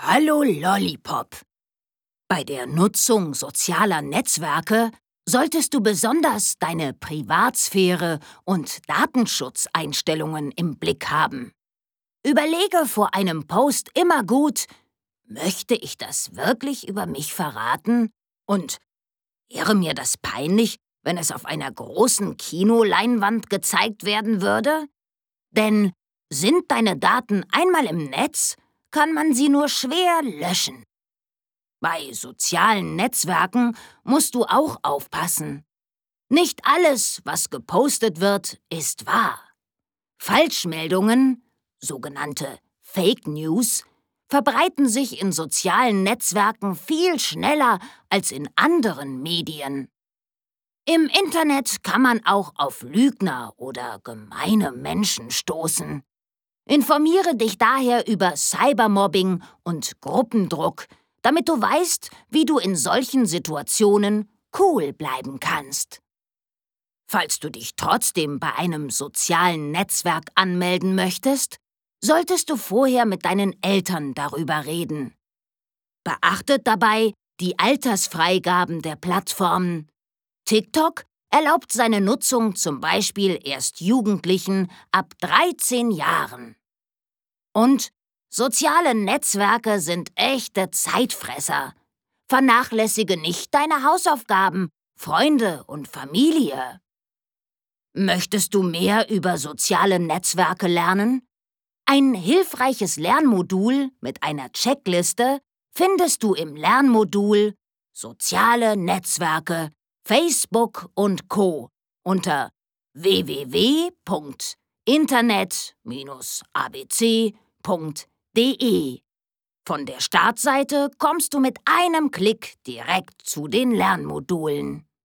Hallo Lollipop. Bei der Nutzung sozialer Netzwerke solltest du besonders deine Privatsphäre und Datenschutzeinstellungen im Blick haben. Überlege vor einem Post immer gut, möchte ich das wirklich über mich verraten? Und wäre mir das peinlich, wenn es auf einer großen Kinoleinwand gezeigt werden würde? Denn sind deine Daten einmal im Netz, kann man sie nur schwer löschen. Bei sozialen Netzwerken musst du auch aufpassen. Nicht alles, was gepostet wird, ist wahr. Falschmeldungen, sogenannte Fake News, verbreiten sich in sozialen Netzwerken viel schneller als in anderen Medien. Im Internet kann man auch auf Lügner oder gemeine Menschen stoßen. Informiere dich daher über Cybermobbing und Gruppendruck, damit du weißt, wie du in solchen Situationen cool bleiben kannst. Falls du dich trotzdem bei einem sozialen Netzwerk anmelden möchtest, solltest du vorher mit deinen Eltern darüber reden. Beachtet dabei die Altersfreigaben der Plattformen. TikTok erlaubt seine Nutzung zum Beispiel erst Jugendlichen ab 13 Jahren. Und soziale Netzwerke sind echte Zeitfresser. Vernachlässige nicht deine Hausaufgaben, Freunde und Familie. Möchtest du mehr über soziale Netzwerke lernen? Ein hilfreiches Lernmodul mit einer Checkliste findest du im Lernmodul Soziale Netzwerke, Facebook und Co. unter www.internet-abc.de. Von der Startseite kommst du mit einem Klick direkt zu den Lernmodulen.